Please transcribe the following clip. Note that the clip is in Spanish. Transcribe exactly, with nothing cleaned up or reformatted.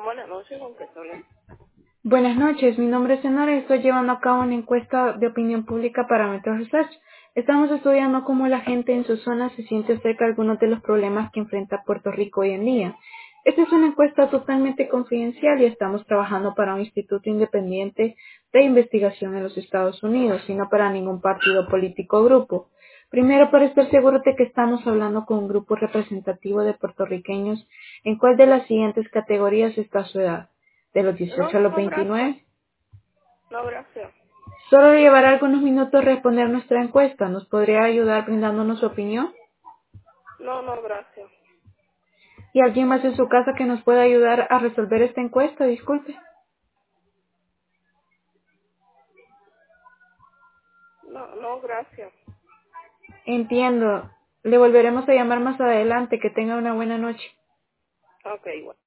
Buenas noches, ¿con qué habla? Buenas noches, mi nombre es Enora y estoy llevando a cabo una encuesta de opinión pública para Metro Research. Estamos estudiando cómo la gente en su zona se siente acerca de algunos de los problemas que enfrenta Puerto Rico hoy en día. Esta es una encuesta totalmente confidencial y estamos trabajando para un instituto independiente de investigación en los Estados Unidos y no para ningún partido político o grupo. Primero, para estar seguros de que estamos hablando con un grupo representativo de puertorriqueños, ¿en cuál de las siguientes categorías está su edad? De los No, dieciocho a no, los no, gracias. veintinueve. No, gracias. Solo le llevará algunos minutos responder nuestra encuesta. ¿Nos podría ayudar brindándonos su opinión? No, no, gracias. ¿Y alguien más en su casa que nos pueda ayudar a resolver esta encuesta? Disculpe. No, no, gracias. Entiendo. Le volveremos a llamar más adelante. Que tenga una buena noche. Ok, igual.